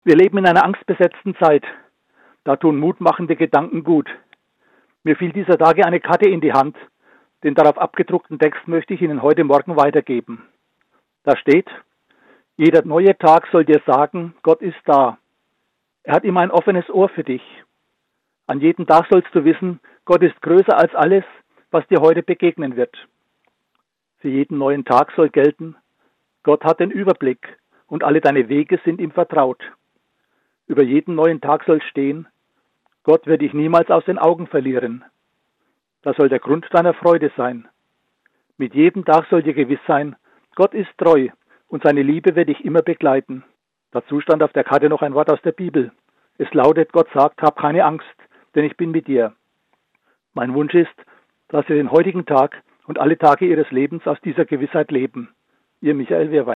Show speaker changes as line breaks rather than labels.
Wir leben in einer angstbesetzten Zeit. Da tun mutmachende Gedanken gut. Mir fiel dieser Tage eine Karte in die Hand. Den darauf abgedruckten Text möchte ich Ihnen heute Morgen weitergeben. Da steht: Jeder neue Tag soll dir sagen, Gott ist da. Er hat immer ein offenes Ohr für dich. An jedem Tag sollst du wissen, Gott ist größer als alles, was dir heute begegnen wird. Für jeden neuen Tag soll gelten: Gott hat den Überblick und alle deine Wege sind ihm vertraut. Über jeden neuen Tag soll stehen: Gott wird dich niemals aus den Augen verlieren. Das soll der Grund deiner Freude sein. Mit jedem Tag soll dir gewiss sein, Gott ist treu und seine Liebe wird dich immer begleiten. Dazu stand auf der Karte noch ein Wort aus der Bibel. Es lautet: Gott sagt, hab keine Angst, denn ich bin mit dir. Mein Wunsch ist, dass Sie den heutigen Tag und alle Tage Ihres Lebens aus dieser Gewissheit leben. Ihr Michael Wehrwein.